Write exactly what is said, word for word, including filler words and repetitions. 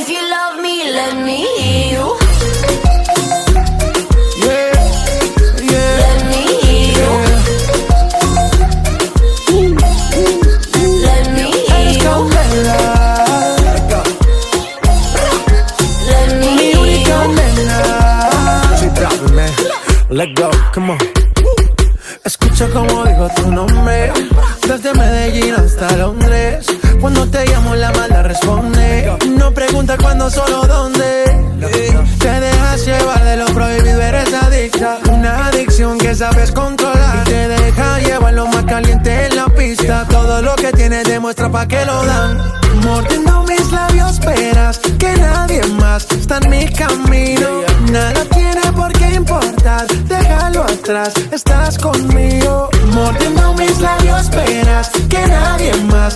If you love me, let me hear you. Yeah, yeah. Let me hear you. Let me hear you. Let me Mi única nena. She dropping, man. Let go, come on. Escucha como digo tu nombre. Desde Medellín hasta Londres. Cuando te llamo la mala responde. No pregunta cuándo, solo dónde. Te dejas llevar de lo prohibido, eres adicta. Una adicción que sabes controlar. Y te deja llevar lo más caliente en la pista. Todo lo que tienes demuestra pa' que lo dan. Mordiendo mis labios verás que nadie más está en mi camino. Nada tiene por qué importar, déjalo atrás, estás conmigo. Mordiendo mis labios verás que nadie más